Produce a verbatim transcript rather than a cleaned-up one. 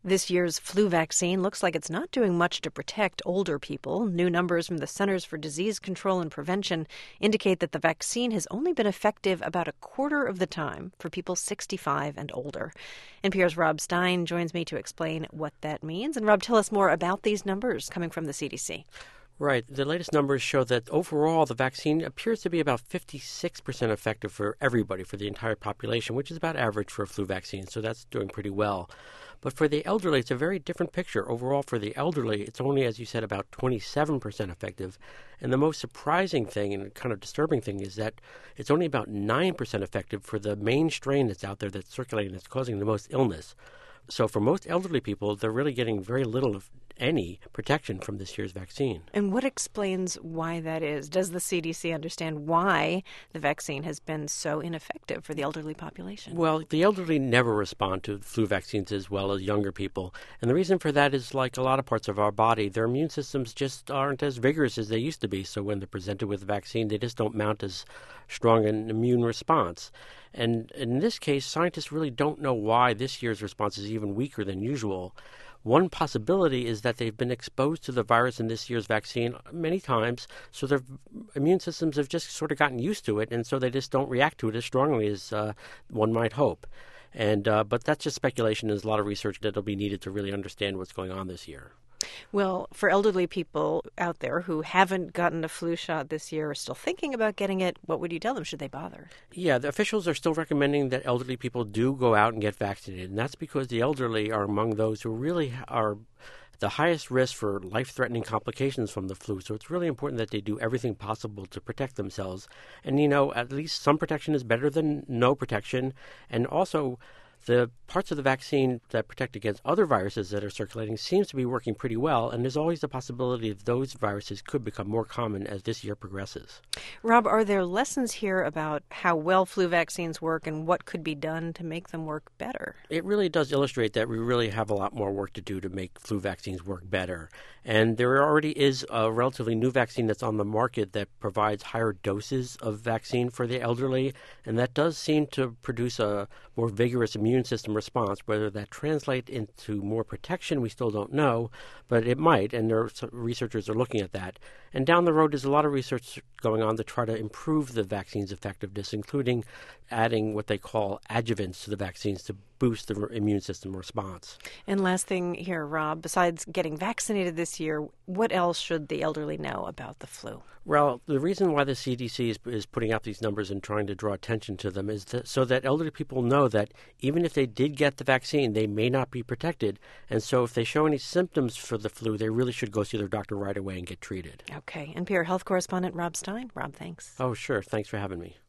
This year's flu vaccine looks like it's not doing much to protect older people. New numbers from the Centers for Disease Control and Prevention indicate that the vaccine has only been effective about a quarter of the time for people sixty-five and older. N P R's Rob Stein joins me to explain what that means. And Rob, tell us more about these numbers coming from the C D C. Right. The latest numbers show that overall the vaccine appears to be about fifty-six percent effective for everybody, for the entire population, which is about average for a flu vaccine. So that's doing pretty well. But for the elderly, it's a very different picture. Overall, for the elderly, it's only, as you said, about twenty-seven percent effective. And the most surprising thing and kind of disturbing thing is that it's only about nine percent effective for the main strain that's out there that's circulating, that's causing the most illness. So for most elderly people, they're really getting very little, if any, protection from this year's vaccine. And what explains why that is? Does the C D C understand why the vaccine has been so ineffective for the elderly population? Well, the elderly never respond to flu vaccines as well as younger people. And the reason for that is, like a lot of parts of our body, their immune systems just aren't as vigorous as they used to be. So when they're presented with a vaccine, they just don't mount as strong an immune response. And in this case, scientists really don't know why this year's response is even weaker than usual. One possibility is that they've been exposed to the virus in this year's vaccine many times, so their immune systems have just sort of gotten used to it, and so they just don't react to it as strongly as uh, one might hope. And uh, but that's just speculation. There's a lot of research that will be needed to really understand what's going on this year. Well, for elderly people out there who haven't gotten a flu shot this year or still thinking about getting it, what would you tell them? Should they bother? Yeah, the officials are still recommending that elderly people do go out and get vaccinated. And that's because the elderly are among those who really are the highest risk for life-threatening complications from the flu. So it's really important that they do everything possible to protect themselves. And, you know, at least some protection is better than no protection. And also, the parts of the vaccine that protect against other viruses that are circulating seems to be working pretty well, and there's always the possibility that those viruses could become more common as this year progresses. Rob, are there lessons here about how well flu vaccines work and what could be done to make them work better? It really does illustrate that we really have a lot more work to do to make flu vaccines work better. And there already is a relatively new vaccine that's on the market that provides higher doses of vaccine for the elderly, and that does seem to produce a more vigorous immune system response. Whether that translates into more protection, we still don't know, but it might, and there are, researchers are looking at that. And down the road, there's a lot of research going on to try to improve the vaccine's effectiveness, including adding what they call adjuvants to the vaccines to boost the immune system response. And last thing here, Rob, besides getting vaccinated this year, what else should the elderly know about the flu? Well, the reason why the C D C is, is putting out these numbers and trying to draw attention to them is that, so that elderly people know that even if they did get the vaccine, they may not be protected. And so if they show any symptoms for the flu, they really should go see their doctor right away and get treated. Okay. N P R health correspondent Rob Stein. Rob, thanks. Oh, sure. Thanks for having me.